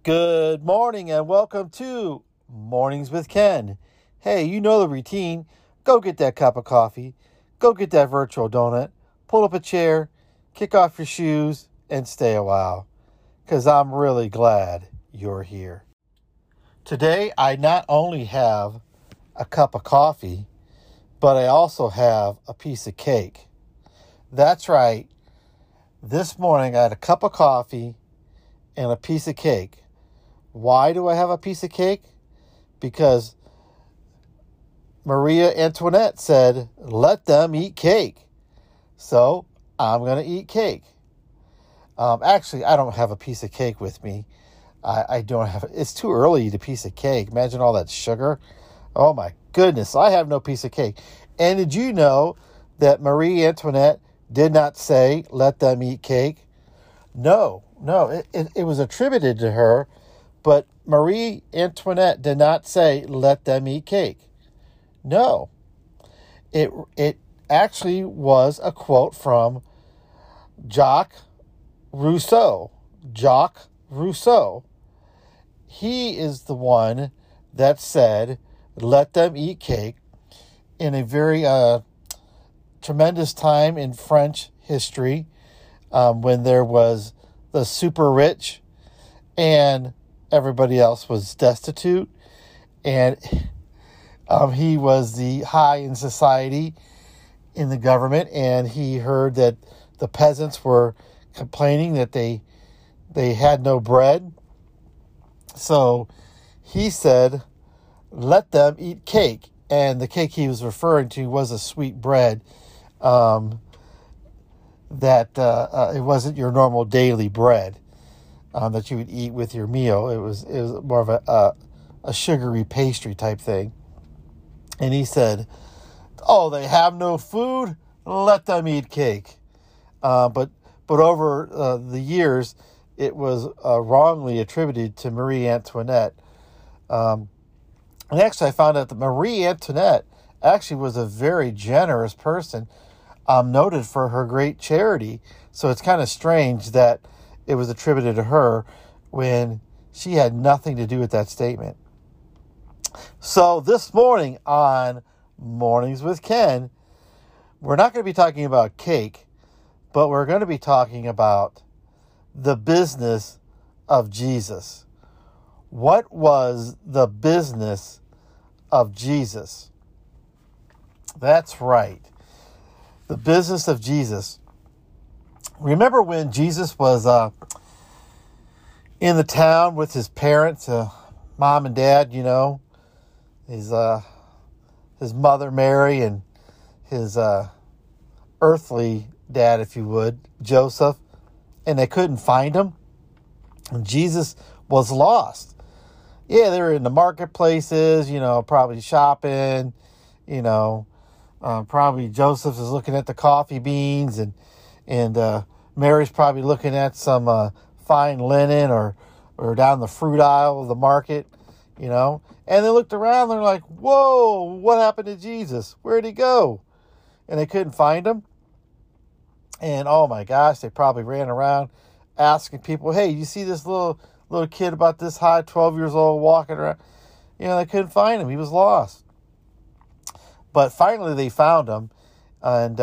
Good morning and welcome to Mornings with Ken. Hey, you know the routine. Go get that cup of coffee. Go get that virtual donut. Pull up a chair. Kick off your shoes and stay a while. Because I'm really glad you're here. Today, I not only have a cup of coffee, but I also have a piece of cake. That's right. This morning, I had a cup of coffee and a piece of cake. Why do I have a piece of cake? Because Maria Antoinette said, let them eat cake. So I'm going to eat cake. Actually, I don't have a piece of cake with me. I don't have it. It's too early to eat a piece of cake. Imagine all that sugar. Oh my goodness. I have no piece of cake. And did you know that Marie Antoinette did not say, let them eat cake? No. It was attributed to her. But Marie Antoinette did not say, let them eat cake. No. It actually was a quote from Jacques Rousseau. Jacques Rousseau. He is the one that said, let them eat cake in a very tremendous time in French history when there was the super rich and everybody else was destitute, and he was the high in society in the government, and he heard that the peasants were complaining that they had no bread. So he said, let them eat cake. And the cake he was referring to was a sweet bread that it wasn't your normal daily bread that you would eat with your meal. It was more of a sugary pastry type thing. And he said, oh, they have no food? Let them eat cake. But over the years, it was wrongly attributed to Marie Antoinette. And actually, I found out that Marie Antoinette actually was a very generous person, noted for her great charity. So it's kind of strange that it was attributed to her when she had nothing to do with that statement. So this morning on Mornings with Ken, we're not going to be talking about cake, but we're going to be talking about the business of Jesus. What was the business of Jesus? That's right. The business of Jesus. Remember when Jesus was in the town with his parents, mom and dad, his mother Mary and his earthly dad, if you would, Joseph, and they couldn't find him? And Jesus was lost. Yeah, they were in the marketplaces, probably shopping, probably Joseph is looking at the coffee beans and Mary's probably looking at some fine linen or down the fruit aisle of the market, And they looked around, they're like, whoa, what happened to Jesus? Where'd he go? And they couldn't find him. And oh my gosh, they probably ran around asking people, hey, you see this little kid about this high, 12 years old, walking around? They couldn't find him. He was lost. But finally they found him. And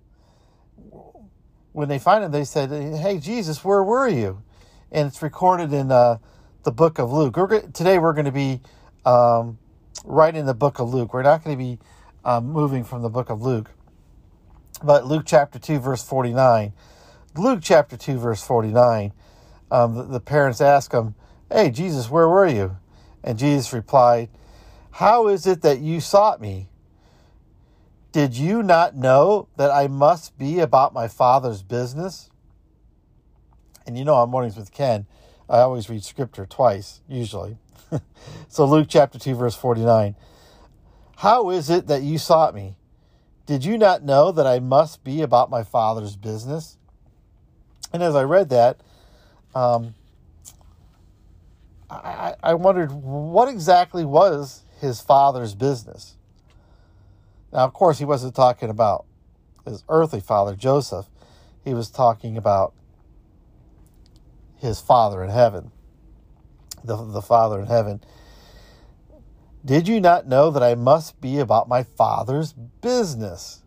when they find him, they said, hey, Jesus, where were you? And it's recorded in the book of Luke. Today we're going to be right in the book of Luke. We're not going to be moving from the book of Luke. But Luke chapter 2, verse 49. Luke chapter 2, verse 49. The parents ask him, hey, Jesus, where were you? And Jesus replied, how is it that you sought me? Did you not know that I must be about my Father's business? And on Mornings with Ken, I always read scripture twice, usually. So Luke chapter 2, verse 49. How is it that you sought me? Did you not know that I must be about my Father's business? And as I read that, I wondered what exactly was his Father's business. Now, of course, he wasn't talking about his earthly father, Joseph. He was talking about his Father in heaven. the Father in heaven, did you not know that I must be about my Father's business?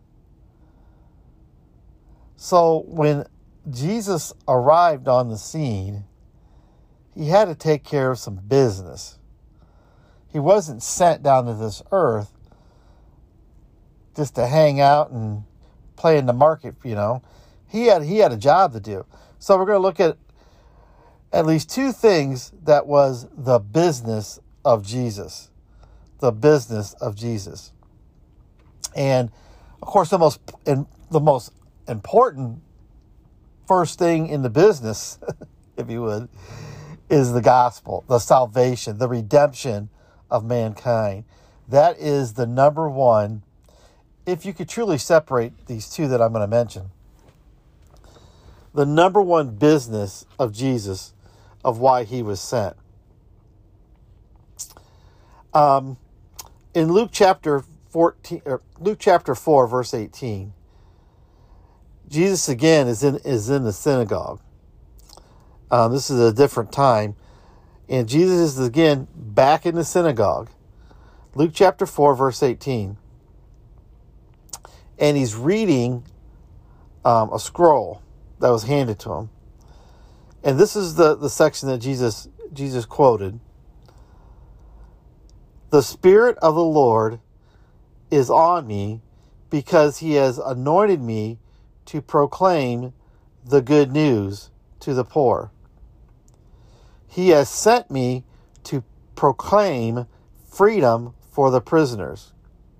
So when Jesus arrived on the scene, he had to take care of some business. He wasn't sent down to this earth just to hang out and play in the market, He had a job to do. So we're going to look at least two things that was the business of Jesus. The business of Jesus. And of course, the most important first thing in the business, if you would, is the gospel, the salvation, the redemption of mankind. That is the number one, if you could truly separate these two that I'm going to mention, the number one business of Jesus, of why he was sent. In Luke chapter 4, verse 18, Jesus again is in the synagogue. This is a different time, and Jesus is again back in the synagogue. Luke chapter 4, verse 18, and he's reading a scroll that was handed to him, and this is the section that Jesus quoted. The Spirit of the Lord is on me because he has anointed me to proclaim the good news to the poor. He has sent me to proclaim freedom for the prisoners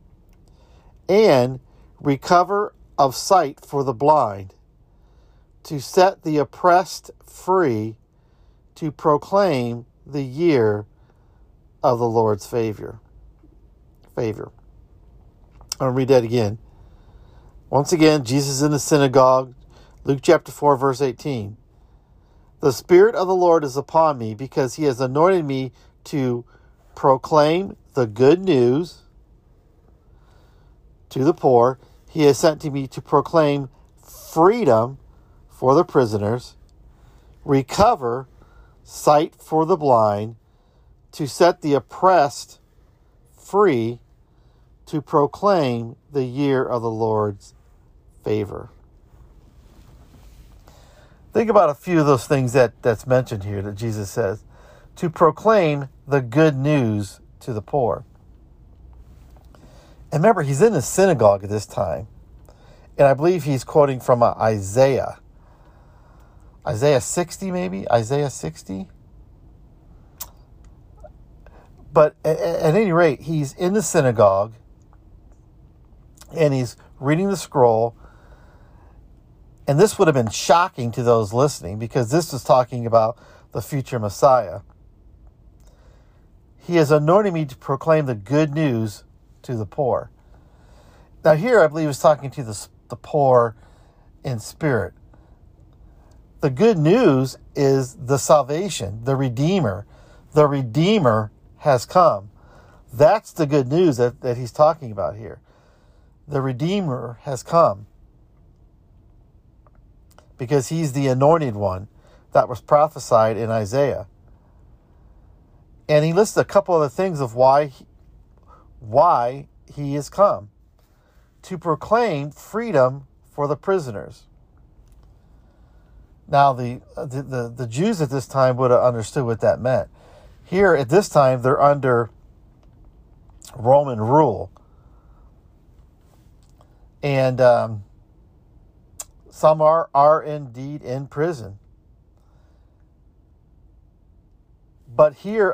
and recover of sight for the blind, to set the oppressed free, to proclaim the year of the Lord's favor. I'll read that again. Once again, Jesus in the synagogue, Luke chapter 4, verse 18. The Spirit of the Lord is upon me because he has anointed me to proclaim the good news to the poor. He has sent me to proclaim freedom for the prisoners, recover sight for the blind, to set the oppressed free, to proclaim the year of the Lord's favor. Think about a few of those things that's mentioned here that Jesus says. To proclaim the good news to the poor. And remember, he's in the synagogue at this time. And I believe he's quoting from Isaiah. Isaiah 60 maybe? Isaiah 60? But at any rate, he's in the synagogue and he's reading the scroll. And this would have been shocking to those listening because this was talking about the future Messiah. He has anointed me to proclaim the good news to the poor. Now here, I believe he's talking to the poor in spirit. The good news is the salvation, the Redeemer. The Redeemer has come. That's the good news that he's talking about here. The Redeemer has come. Because he's the anointed one that was prophesied in Isaiah. And he lists a couple of the things of why he has come. To proclaim freedom for the prisoners. Now, the Jews at this time would have understood what that meant. Here, at this time, they're under Roman rule. And some are indeed in prison. But here,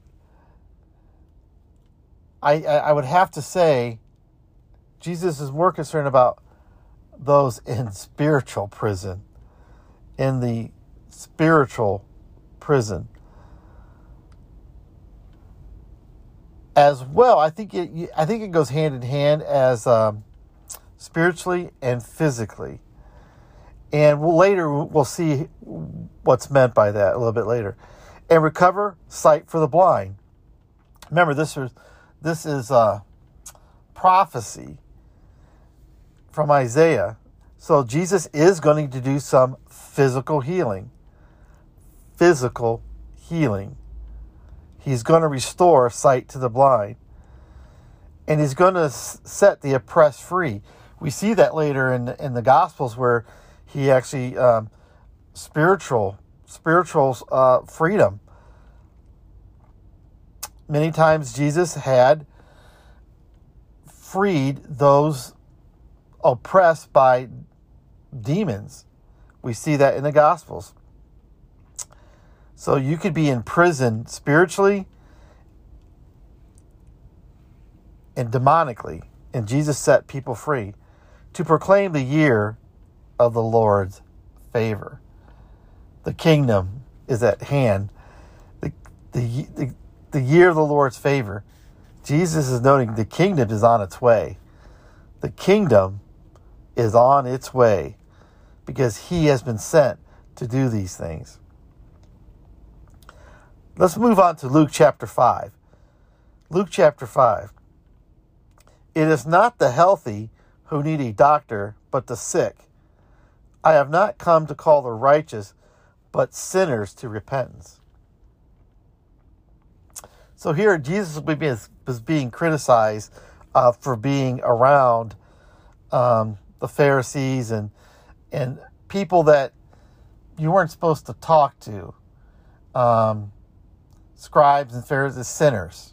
I would have to say, Jesus is more concerned about those in spiritual prison. In the spiritual prison. As well, I think it goes hand in hand as spiritually and physically. And we'll see what's meant by that a little bit later. And recover sight for the blind. Remember, this is prophecy from Isaiah. So Jesus is going to do some physical healing. Physical healing. He's going to restore sight to the blind. And he's going to set the oppressed free. We see that later in the Gospels where he actually spiritual freedom. Many times Jesus had freed those oppressed by demons. We see that in the Gospels. So you could be in prison spiritually and demonically, and Jesus set people free to proclaim the year of the Lord's favor. The kingdom is at hand. The year of the Lord's favor. Jesus is noting the kingdom is on its way. The kingdom is on its way because he has been sent to do these things. Let's move on to Luke chapter 5. Luke chapter 5. It is not the healthy who need a doctor, but the sick. I have not come to call the righteous, but sinners to repentance. So here Jesus was being criticized for being around the Pharisees and people that you weren't supposed to talk to. Scribes and Pharisees, sinners.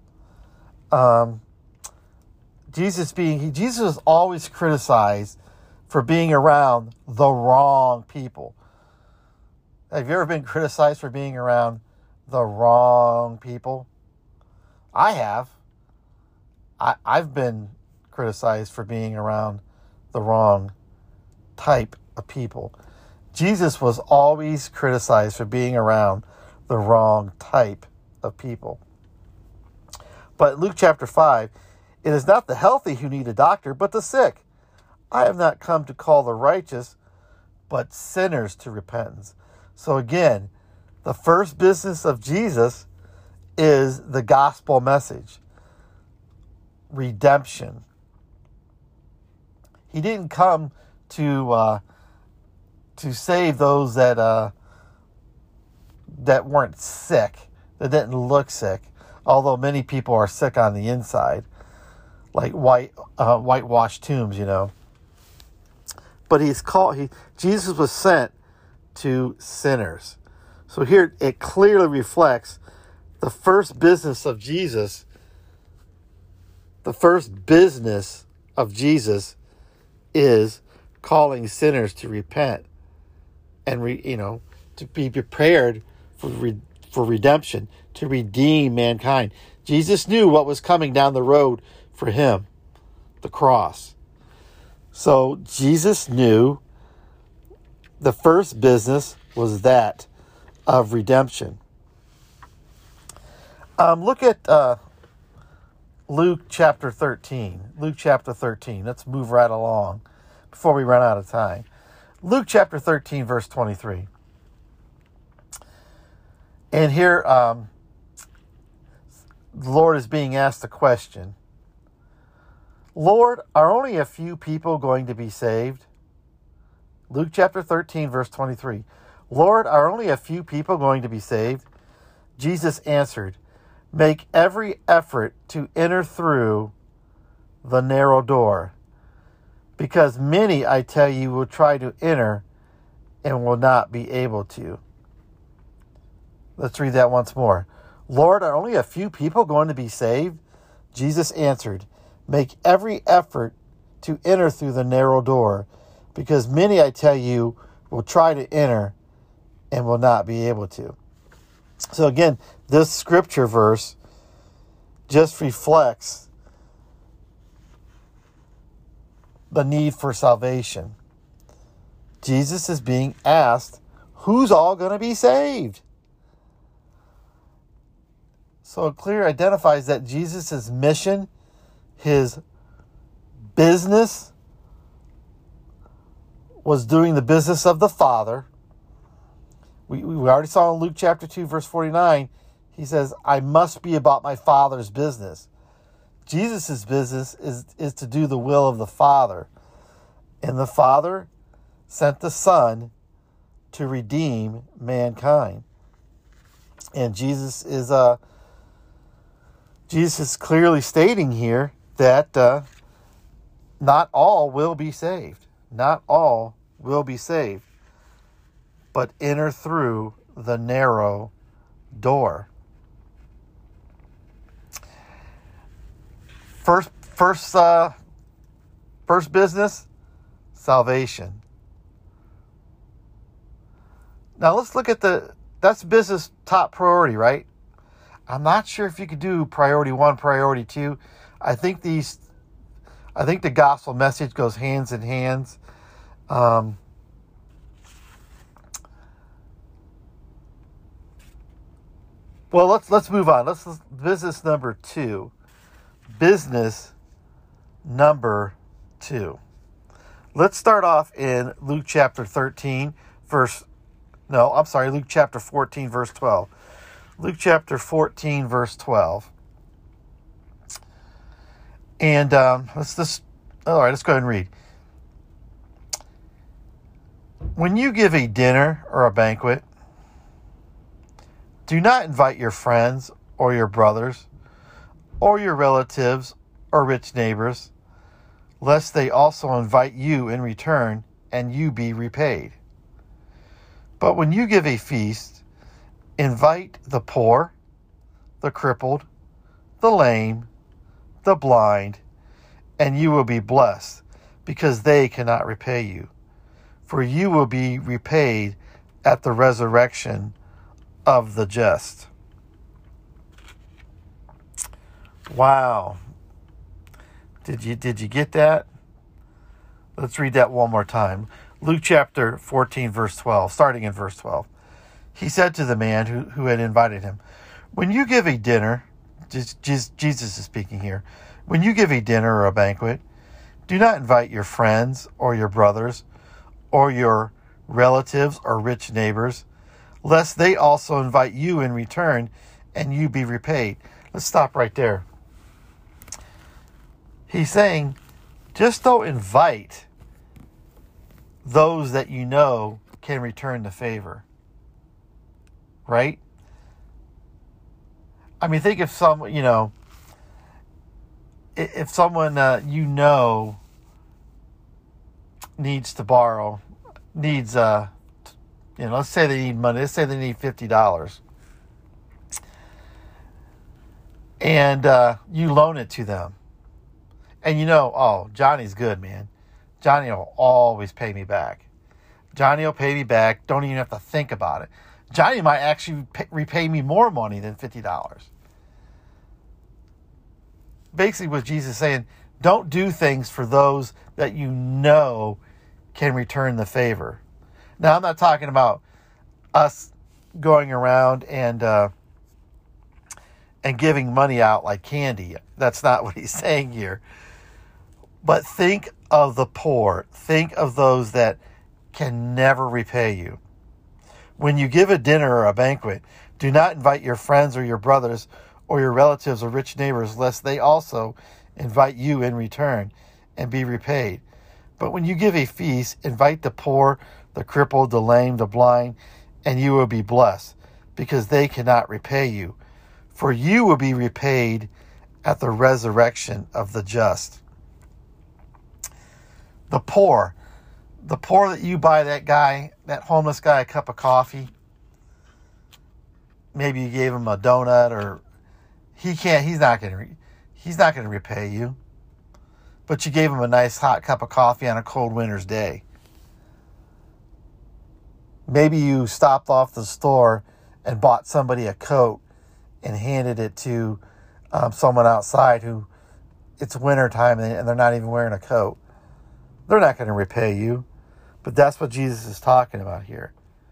Jesus was always criticized for being around the wrong people. Have you ever been criticized for being around the wrong people? I have. I've been criticized for being around the wrong type of people. Jesus was always criticized for being around the wrong type of people. But Luke chapter 5, it is not the healthy who need a doctor, but the sick. I have not come to call the righteous, but sinners to repentance. So again, the first business of Jesus is the gospel message. Redemption. He didn't come to save those that weren't sick, that didn't look sick, although many people are sick on the inside, like whitewashed tombs, you know. But Jesus was sent to sinners. So here it clearly reflects the first business of Jesus. The first business of Jesus is calling sinners to repent and to be prepared for redemption, to redeem mankind. Jesus knew what was coming down the road for him, the cross. So Jesus knew the first business was that of redemption. Look at Luke chapter 13. Luke chapter 13. Let's move right along before we run out of time. Luke chapter 13, verse 23. And here, the Lord is being asked a question. Lord, are only a few people going to be saved? Luke chapter 13, verse 23. Lord, are only a few people going to be saved? Jesus answered, make every effort to enter through the narrow door, because many, I tell you, will try to enter and will not be able to. Let's read that once more. Lord, are only a few people going to be saved? Jesus answered, make every effort to enter through the narrow door, because many, I tell you, will try to enter and will not be able to. So again, this scripture verse just reflects the need for salvation. Jesus is being asked, who's all going to be saved? So it clearly identifies that Jesus' mission, his business, was doing the business of the Father. We already saw in Luke chapter 2, verse 49, he says, I must be about my Father's business. Jesus' business is to do the will of the Father. And the Father sent the Son to redeem mankind. And Jesus is Jesus is clearly stating here that not all will be saved. Not all will be saved, but enter through the narrow door. First business, salvation. Now let's look at that's business top priority, right? I'm not sure if you could do priority 1, priority 2. I think the gospel message goes hands in hands. Well, let's move on. Let's business number 2. Business number 2. Let's start off in Luke chapter 13, Luke chapter 14, verse 12. Luke chapter 14, verse 12. And let's go ahead and read. When you give a dinner or a banquet, do not invite your friends or your brothers or your relatives or rich neighbors, lest they also invite you in return and you be repaid. But when you give a feast, invite the poor, the crippled, the lame, the blind, and you will be blessed, because they cannot repay you. For you will be repaid at the resurrection of the just. Wow. Did you get that? Let's read that one more time. Luke chapter 14, verse 12, starting in verse 12. He said to the man who had invited him, when you give a dinner, Jesus is speaking here, when you give a dinner or a banquet, do not invite your friends or your brothers or your relatives or rich neighbors, lest they also invite you in return and you be repaid. Let's stop right there. He's saying, just don't invite those that you know can return the favor. Right? I mean, think if someone needs to borrow, let's say they need money. Let's say they need $50. And you loan it to them. And Johnny's good, man. Johnny will always pay me back. Johnny will pay me back. Don't even have to think about it. Johnny might actually repay me more money than $50. Basically what Jesus is saying, don't do things for those that you know can return the favor. Now, I'm not talking about us going around and giving money out like candy. That's not what he's saying here. But think of the poor. Think of those that can never repay you. When you give a dinner or a banquet, do not invite your friends or your brothers or your relatives or rich neighbors, lest they also invite you in return and be repaid. But when you give a feast, invite the poor, the crippled, the lame, the blind, and you will be blessed, because they cannot repay you. For you will be repaid at the resurrection of the just. The poor that you buy that homeless guy a cup of coffee. Maybe you gave him a donut, or he's not going to repay you. But you gave him a nice hot cup of coffee on a cold winter's day. Maybe you stopped off the store and bought somebody a coat and handed it to someone outside who it's wintertime and they're not even wearing a coat. They're not going to repay you. But that's what Jesus is talking about here.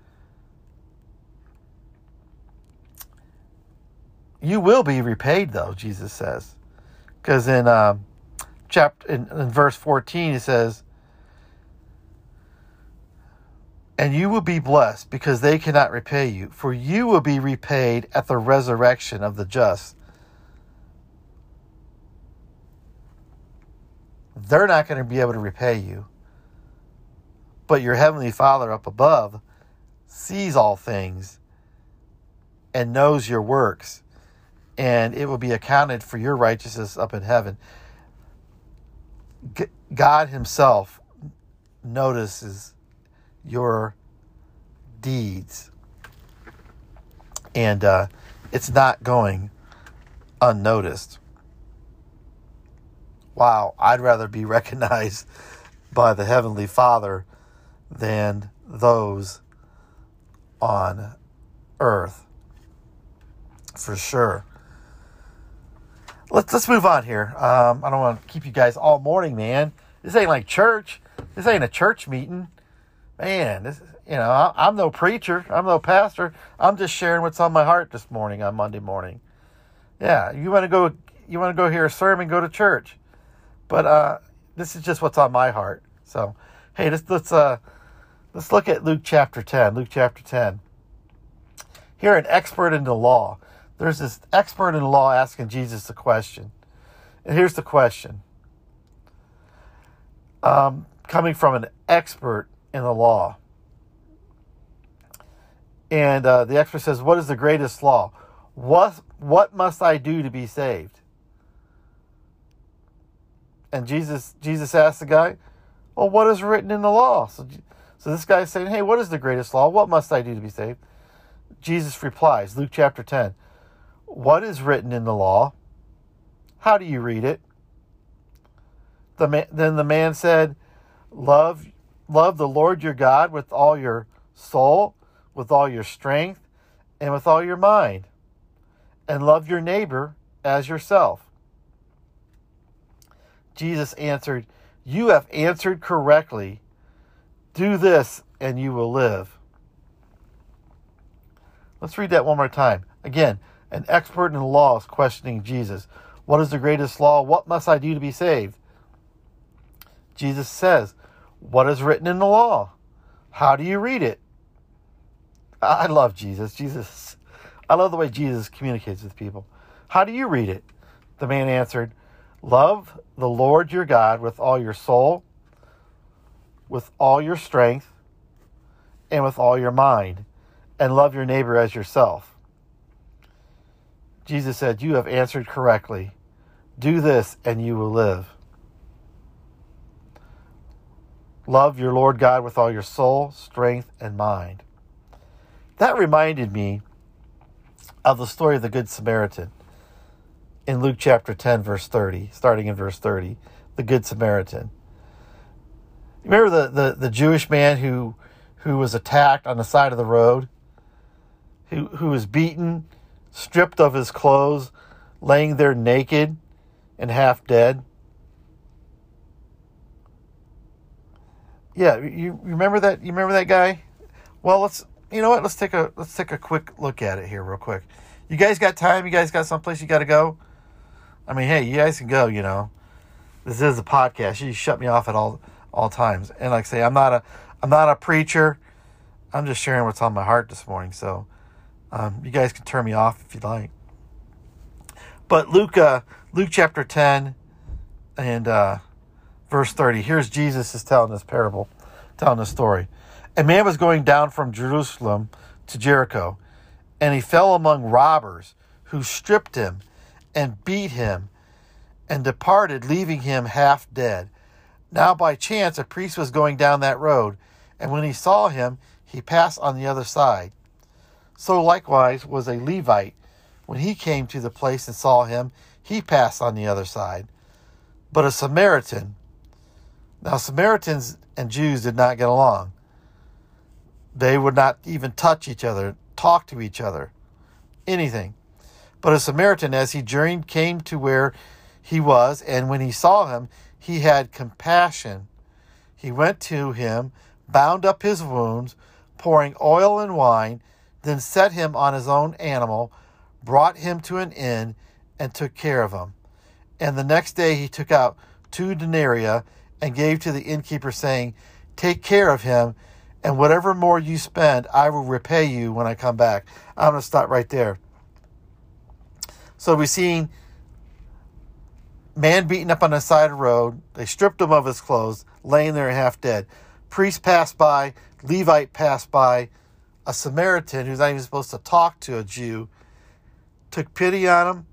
You will be repaid, though, Jesus says. Because in verse 14, it says, and you will be blessed, because they cannot repay you, for you will be repaid at the resurrection of the just. They're not going to be able to repay you. But your heavenly Father up above sees all things and knows your works and it will be accounted for your righteousness up in heaven. God himself notices your deeds, and it's not going unnoticed. Wow, I'd rather be recognized by the Heavenly Father than those on earth, for sure. Let's move on here. I don't want to keep you guys all morning, man. This ain't like church. This ain't a church meeting, man. This, I'm no preacher. I'm no pastor. I'm just sharing what's on my heart this morning on Monday morning. Yeah, you want to go hear a sermon, go to church. But this is just what's on my heart. So, hey, let's look at Luke chapter 10. Luke chapter 10. Here, an expert in the law. There's this expert in the law asking Jesus a question. And here's the question. Coming from an expert in the law. And the expert says, what is the greatest law? What must I do to be saved? And Jesus asked the guy, well, what is written in the law? So this guy is saying, hey, what is the greatest law? What must I do to be saved? Jesus replies, Luke chapter 10, what is written in the law? How do you read it? Then the man said, love the Lord your God with all your soul, with all your strength, and with all your mind, and love your neighbor as yourself. Jesus answered, you have answered correctly. Do this and you will live. Let's read that one more time. Again, an expert in the law is questioning Jesus. What is the greatest law? What must I do to be saved? Jesus says, what is written in the law? How do you read it? I love Jesus. I love the way Jesus communicates with people. How do you read it? The man answered, love the Lord your God with all your soul, with all your strength, and with all your mind, and love your neighbor as yourself. Jesus said, you have answered correctly. Do this and you will live. Love your Lord God with all your soul, strength, and mind. That reminded me of the story of the Good Samaritan in Luke chapter 10, verse 30, starting in verse 30, the Good Samaritan. Remember the Jewish man who was attacked on the side of the road, who was beaten, stripped of his clothes, laying there naked and half dead? Yeah, you remember that? You remember that guy? Well, let's take a quick look at it here real quick. You guys got time? You guys got someplace you got to go? I mean, hey, you guys can go, This is a podcast. You shut me off at all times. And like I say, I'm not a preacher. I'm just sharing what's on my heart this morning. So you guys can turn me off if you'd like. But Luke chapter 10 and verse 30. Here's Jesus is telling this parable, telling this story. A man was going down from Jerusalem to Jericho, and he fell among robbers who stripped him and beat him and departed, leaving him half dead. Now by chance a priest was going down that road, and when he saw him, he passed on the other side. So likewise was a Levite. When he came to the place and saw him, he passed on the other side. But a Samaritan. Now Samaritans and Jews did not get along. They would not even touch each other, talk to each other, anything. But a Samaritan, as he journeyed, came to where he was, and when he saw him, he had compassion. He went to him, bound up his wounds, pouring oil and wine, then set him on his own animal, brought him to an inn, and took care of him. And the next day he took out 2 denarii and gave to the innkeeper, saying, take care of him, and whatever more you spend, I will repay you when I come back. I'm going to stop right there. So we've seen man beaten up on the side of the road. They stripped him of his clothes, laying there half dead. Priest passed by. Levite passed by. A Samaritan who's not even supposed to talk to a Jew took pity on him.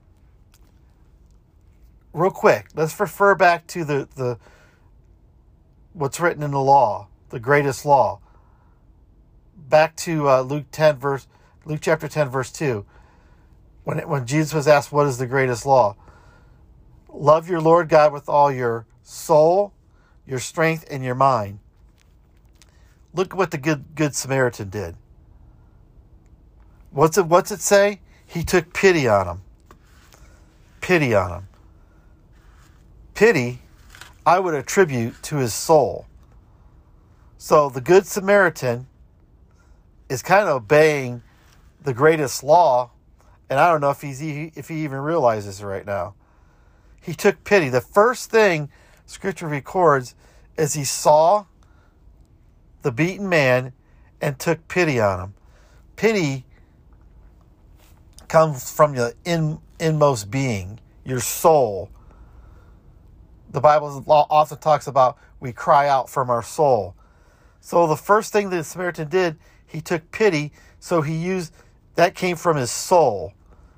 Real quick, let's refer back to the what's written in the law, the greatest law. Back to Luke chapter 10, verse 2. When Jesus was asked, what is the greatest law? Love your Lord God with all your soul, your strength, and your mind. Look at what the good Samaritan did. What's it say? He took pity on him. Pity on him. Pity, I would attribute to his soul. So the Good Samaritan is kind of obeying the greatest law, and I don't know if he even realizes it right now. He took pity. The first thing Scripture records is he saw the beaten man and took pity on him. Pity comes from your inmost being, your soul. The Bible often talks about we cry out from our soul. So the first thing the Samaritan did, he took pity, so that came from his soul.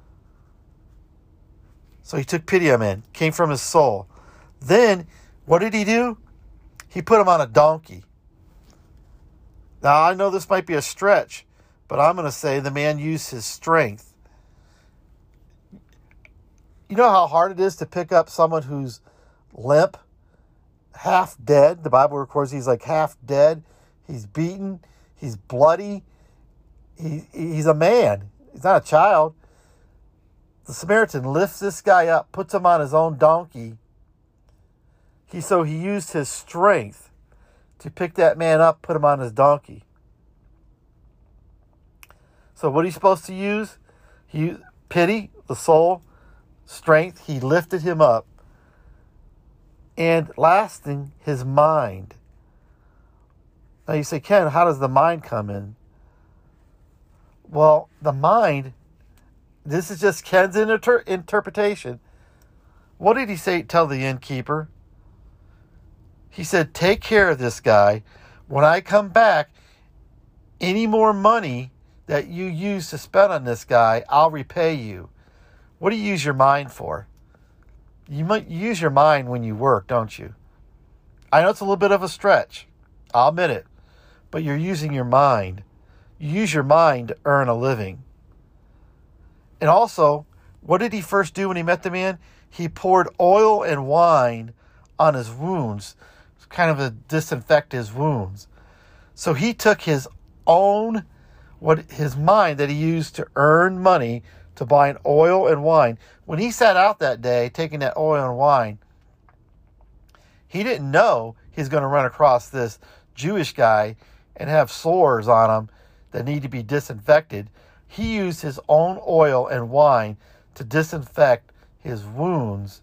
So he took pity on him, came from his soul. Then, what did he do? He put him on a donkey. Now, I know this might be a stretch, but I'm going to say the man used his strength. You know how hard it is to pick up someone who's limp, half dead? The Bible records he's like half dead. He's beaten. He's bloody. He's a man. He's not a child. The Samaritan lifts this guy up, puts him on his own donkey. So he used his strength to pick that man up, put him on his donkey. So what are you supposed to use? He used pity, the soul, strength. He lifted him up. And lasting, his mind. Now you say, Ken, how does the mind come in? Well, the mind, this is just Ken's interpretation. What did he tell the innkeeper? He said, take care of this guy. When I come back, any more money that you use to spend on this guy, I'll repay you. What do you use your mind for? You might use your mind when you work, don't you? I know it's a little bit of a stretch. I'll admit it. But you're using your mind. You use your mind to earn a living. And also, what did he first do when he met the man? He poured oil and wine on his wounds, kind of to disinfect his wounds. So he took his mind that he used to earn money to buy oil and wine. When he sat out that day taking that oil and wine, he didn't know he's going to run across this Jewish guy and have sores on him that need to be disinfected. He used his own oil and wine to disinfect his wounds.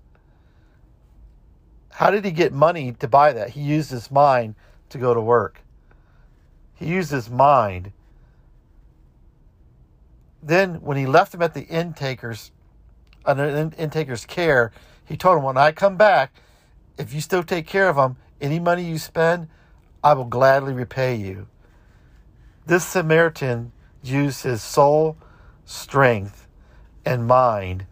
How did he get money to buy that? He used his mind to go to work. He used his mind. Then when he left him at the inntaker's care, he told him, when I come back, if you still take care of him, any money you spend, I will gladly repay you. This Samaritan used his soul, strength, and mind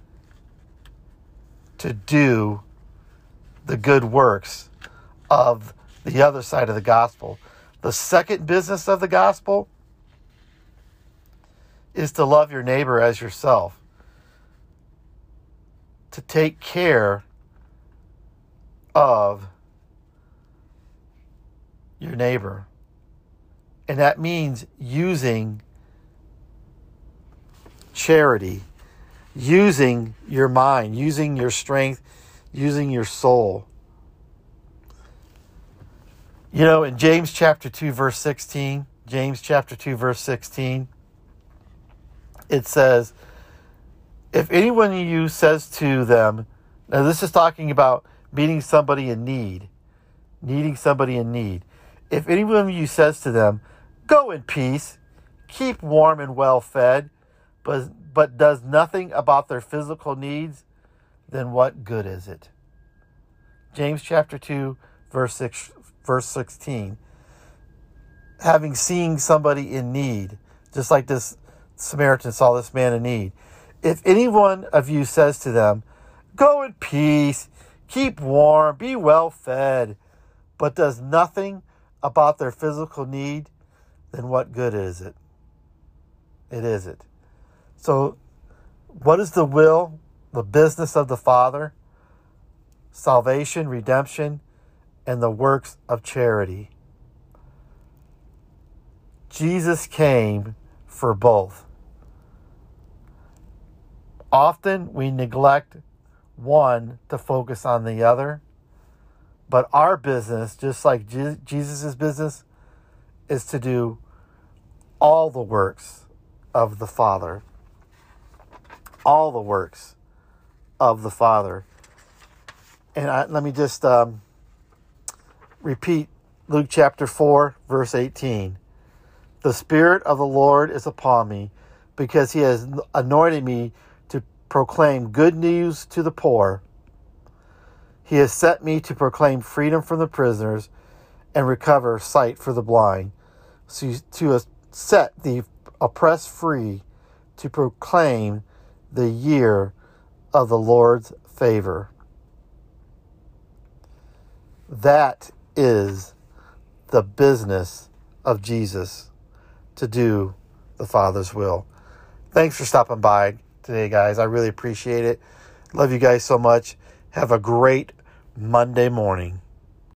to do the good works of the other side of the gospel. The second business of the gospel is to love your neighbor as yourself. To take care of your neighbor. And that means using charity, using your mind, using your strength, using your soul. You know, in James chapter 2, verse 16, it says, if anyone of you says to them, now this is talking about meeting somebody in need, needing somebody in need. If anyone of you says to them, go in peace, keep warm and well fed, but does nothing about their physical needs, then what good is it? James chapter 2, verse 16. Having seen somebody in need, just like this Samaritan saw this man in need. If any one of you says to them, "Go in peace, keep warm, be well fed," but does nothing about their physical need, then what good is it? It isn't. So, what is the will, the business of the Father? Salvation, redemption, and the works of charity. Jesus came for both. Often we neglect one to focus on the other, but our business, just like Jesus' business, is to do all the works of the Father. All the works of the Father. And let me just repeat Luke chapter 4, verse 18. The Spirit of the Lord is upon me, because he has anointed me to proclaim good news to the poor. He has set me to proclaim freedom from the prisoners and recover sight for the blind, to set the oppressed free, to proclaim the year of the Lord's favor. That is the business of Jesus, to do the Father's will. Thanks for stopping by today, guys. I really appreciate it. Love you guys so much. Have a great Monday morning.